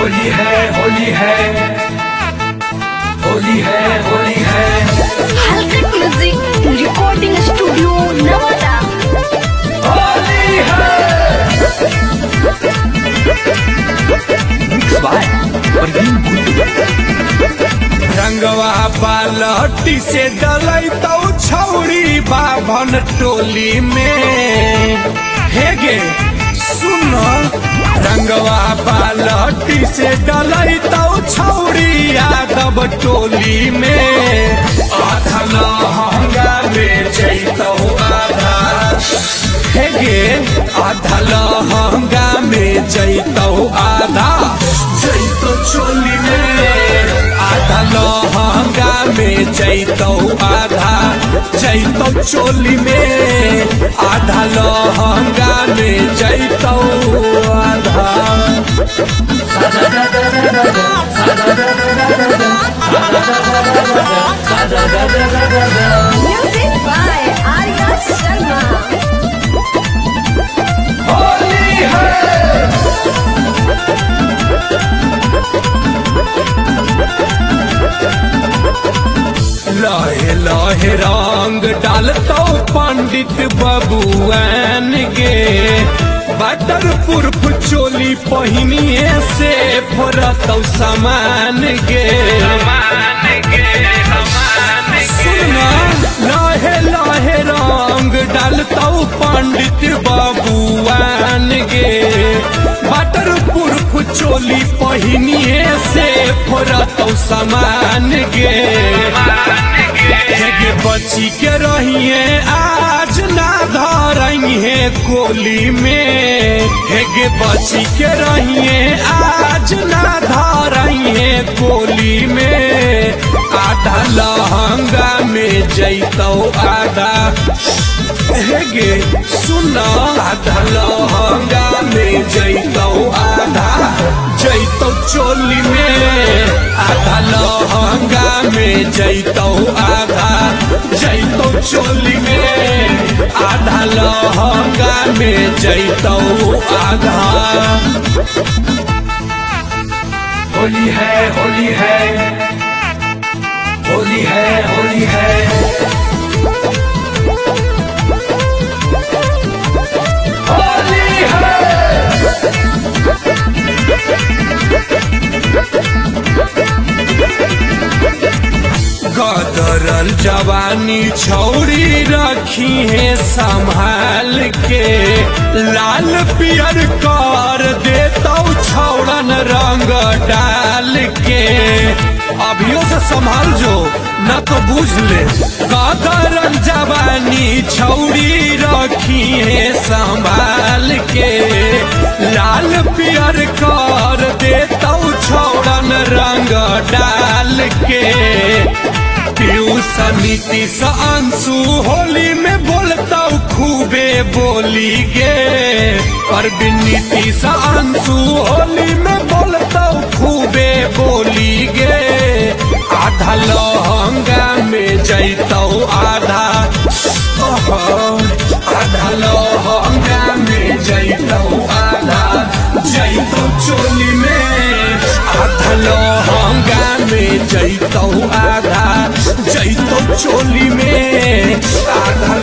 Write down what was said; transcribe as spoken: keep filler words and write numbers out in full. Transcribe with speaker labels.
Speaker 1: होली है होली है होली है होली है।
Speaker 2: हल्का music recording studio Nawada.
Speaker 1: Holi है मिक्स बाय परवीन गुड्डू। रंगवा बालटी से डलई तो छौड़ी बाभन टोली में हे गे सुन। रंगवा बालटी से डलई तो छौड़ी यादव टोली में आधा लहंगा में जैतौ आधा हे गे आधा लहंगा में जैतौ आधा जैतो चोली में आधा लहंगा में जैतौ आधा जैतौ चोली में आधा लहंगा में जैतौ आधा।
Speaker 2: Music by Arya Sharma.
Speaker 1: होली है लहे लहे रंग डालतो पंडित बबुआन गे बटर पुरफ चोली पहिनिए से फोरतौ समान गे सुनना लहे लहे रंग डालतो पंडित बबुआन गे बटर पुरफ चोली पहिनिए से फोरतौ समान गे हेगे बची के रहिए आज ना धरइहे कोली में हेगे बची के रहिए आज ना धरइहे कोली में आधा लहंगा में जैतौ आधा हेगे सुन आधा लहंगा में जैतौ आधा जैतौ चोली में आधा लहंगा में जैतौ आधा जैतौ चोली में आधा लहंगा में जैतौ आधा। होली है होली है होली है होली है। गदरल जवानी छौड़ी रखी है संभाल के लाल पियर कर देतौ छौड़न रंग डाल के अभियो से संभाल जो न तो बुझ ले। गदरल जवानी छौड़ी रखी है संभाल के लाल पियर कर देतौ छौड़न रंग डाल के। समिति स अंशु होली में बोलता खूबे बोली गे पर नीति स अंशु होली में बोलता खूबे बोली गे आधा लहंगा में जैतौ आधा आधा लहंगा में जैतौ आधा जैतौ चोली में आधा लहंगा में जैतौ आधा जैतौ चोली में आधा